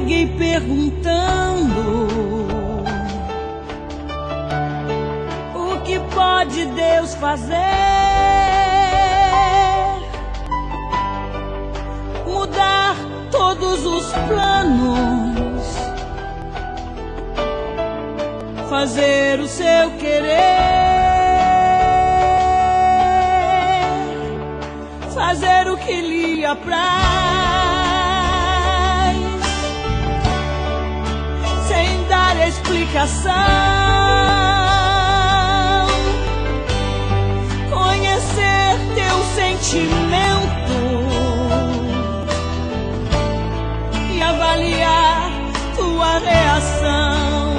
peguei perguntando: o que pode Deus fazer? Mudar todos os planos, fazer o seu querer, fazer o que lhe apraz, sem dar explicação, conhecer teu sentimento e avaliar tua reação.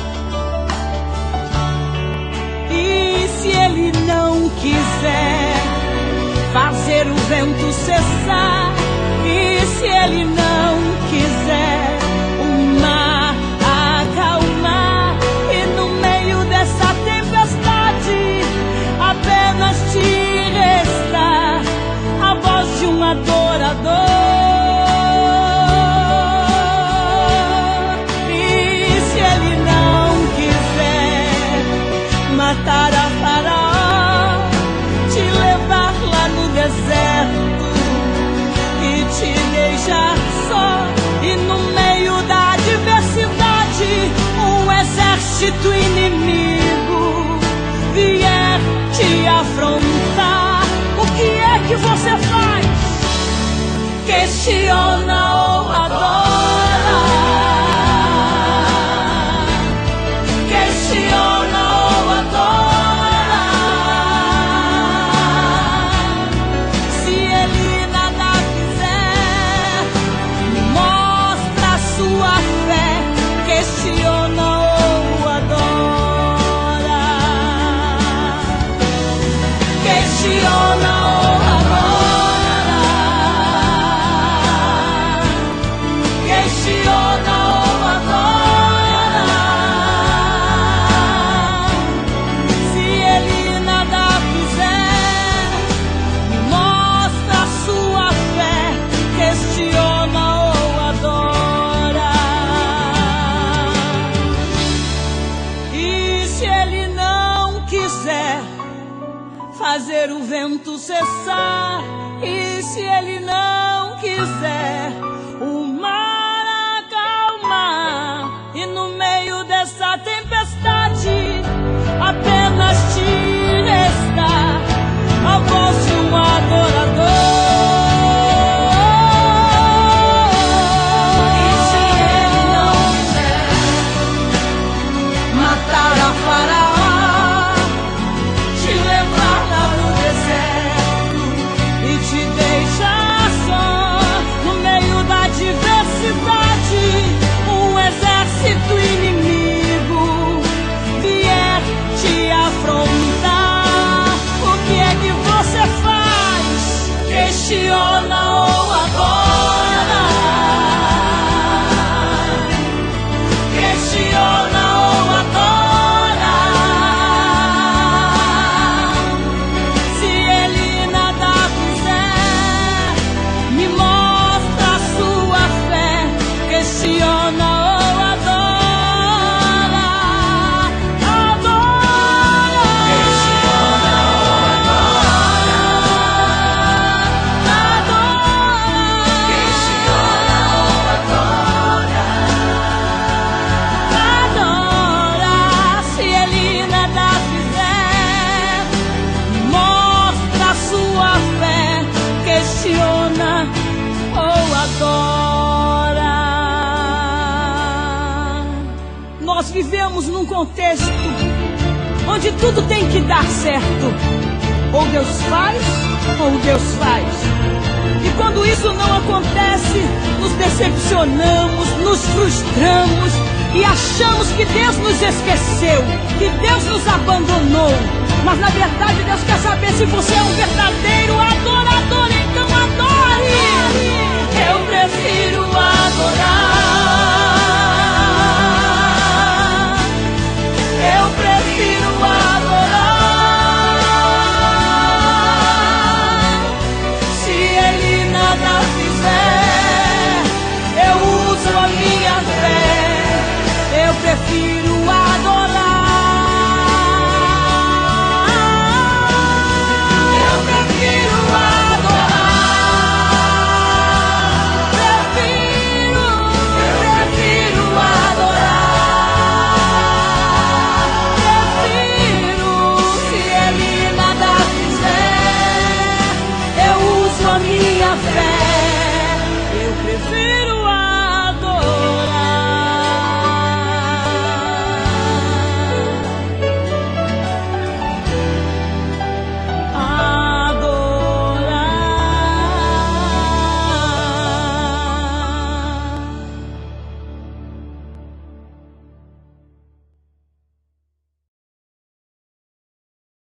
E se ele não quiser fazer o vento cessar, e se ele não quiser o mar acalmar, e no meio dessa tempestade apenas te restar a voz de um adorador, e se ele não quiser matar a Faraó, te levar lá no deserto e te deixar só, e no meio da adversidade um exército inimigo vier te afrontar, o que é que você faz? Questiona ou adora? Questiona ou adora? Se ele nada fizer, mostra a sua fé. Questiona ou adora? Questiona ou adora? Questiona ou adora? Se ele nada fizer, mostra a sua fé. Questiona ou adora? E se ele não quiser fazer o vento cessar, e se ele não quiser o mar acalmar, e no meio dessa tempestade apenas te restar a voz de um adorador. E se ele não quiser matar a Faraó, te levar lá no deserto e te deixar só, no meio da adversidade um exército inimigo vier te afrontar, o que é que você faz? Questiona ou adora? Questiona ou adora? Se ele nada fizer, me mostra a sua fé. Questiona ou adora? Adora! Questiona ou adora? Adora! Questiona ou adora? Adora! Se ele nada fizer, mostra a sua fé. Questiona ou adora? Nós vivemos num contexto onde tudo tem que dar certo. Ou Deus faz, ou Deus faz. E quando isso não acontece, nos decepcionamos, nos frustramos e achamos que Deus nos esqueceu, que Deus nos abandonou. Mas na verdade Deus quer saber se você é um verdadeiro adorador. Então adore! Eu prefiro adorar.